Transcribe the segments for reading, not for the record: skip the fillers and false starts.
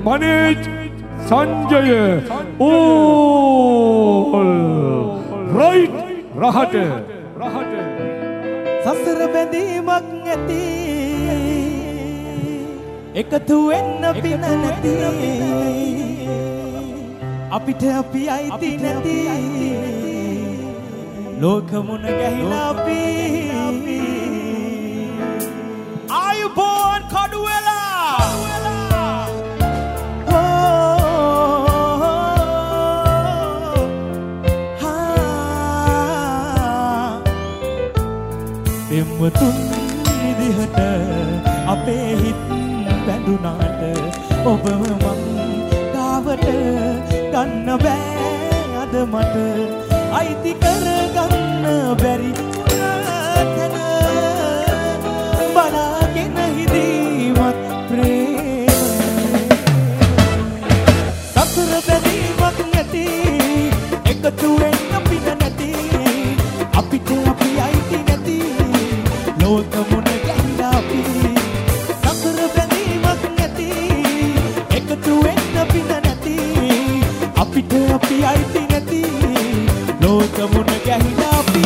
manage Sanjaya all right rahate සසර බැඳීමක් නැති එකතු වෙන්න පින නැති අපිට අපි අයිති නැති ලෝක මුණ ගැහිලා අපි ආයුබෝවන් කඩුවෙලා එම්මතුන් විදිහට අපේ හිත් බැඳුනාට ඔබව මං ගාවට ගන්න බෑ අද මට අයිති කරගන්න බැරි තැන බලාගෙන හිදීමත් ප්‍රේම සසර බැඳීමක් නැති එකතු වෙන්න පින නැති අපිට අපි අයිති නැති ලෝක මුණ ගැහිලා අපි සසර බැඳීමක් නැති එකතු වෙන්න පින නැති අපිට අපි අයිති නැති ලෝක මුණ ගැහිලා අපි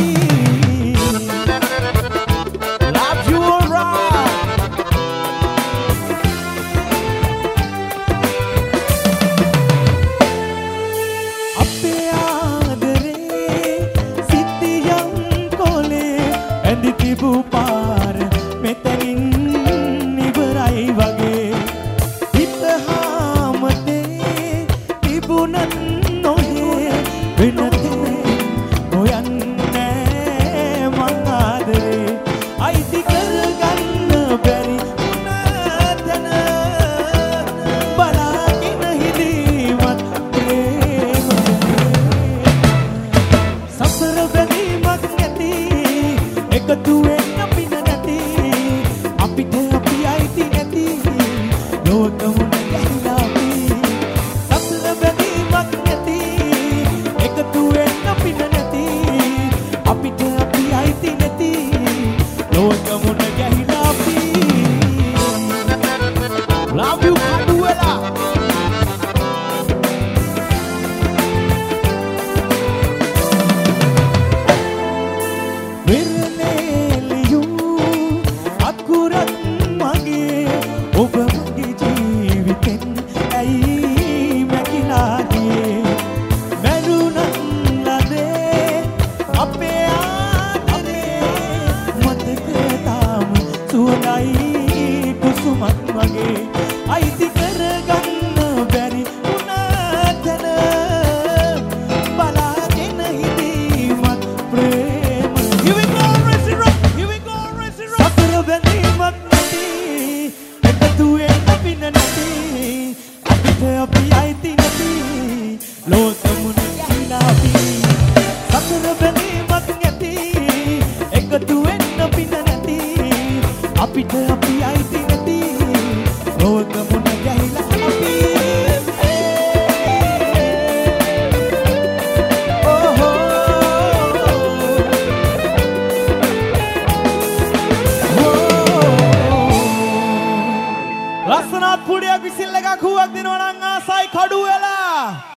love you alright අපේ ආදරේ සිටියම් කොලේ ඇඳි තිබූ පාර මෙතනින් ඉවරයි වගේ හිත හාමතේ තිබුණත් නොහේ වෙන තැන හොයන්නේ මං ආදරේ අයිති කරගන්න බැරි වුණ තැන බලාගෙන හිදීමත් ප්‍රේම සසර බැඳීමක් නැති එකතු වෙන්න පින නැති අපිට අපි අයිති නැති ලෝක මුණ ගැහිලා අපි සසර බැඳීමක් නැති එකතු වෙන්න පින නැති අපිට අපි අයිති නැති ලෝක මුණ ගැහිලා අපි love you කඩුවෙලා විරලෙලියු අකුරත් මගේ ඔබ මගේ ජීවිතෙන් ඇයි මැකිලා ගියේ මැරුණත් ලදේ අපේ ආදරේ මතක තාම සුවඳයි කුසුමක් වගේ අයිති කරගන්න බැරි වුණ තැන බලාගෙන හිදීමත් ප්‍රේම Here we go, Racy Rock! Here we go, Racy Rock! සසර බැඳීමක් නැති එකතු වෙන්න පින නැති අපිට අපි අයිති නැති ලෝක මුණ ගැහිලා අපි සසර බැඳීමක් නැති එකතු වෙන්න පින නැති අපිට